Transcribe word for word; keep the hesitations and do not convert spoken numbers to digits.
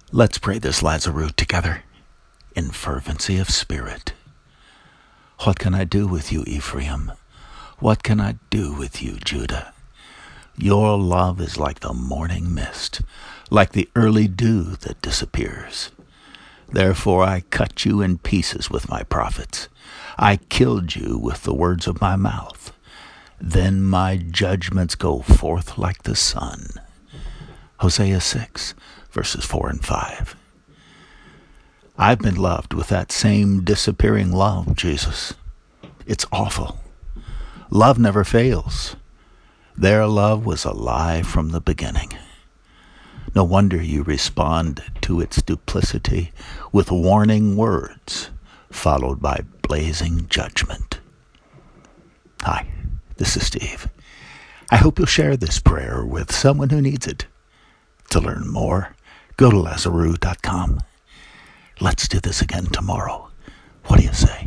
Let's pray this Lazarus together in fervency of spirit. What can I do with you, Ephraim? What can I do with you, Judah? Your love is like the morning mist, like the early dew that disappears. Therefore I cut you in pieces with my prophets. I killed you with the words of my mouth. Then my judgments go forth like the sun. Hosea six, verses four and five. I've been loved with that same disappearing love, Jesus. It's awful. Love never fails. Their love was a lie from the beginning. No wonder you respond to its duplicity with warning words, followed by blazing judgment. Hi, this is Steve. I hope you'll share this prayer with someone who needs it. To learn more, go to Lazarus dot com. Let's do this again tomorrow. What do you say?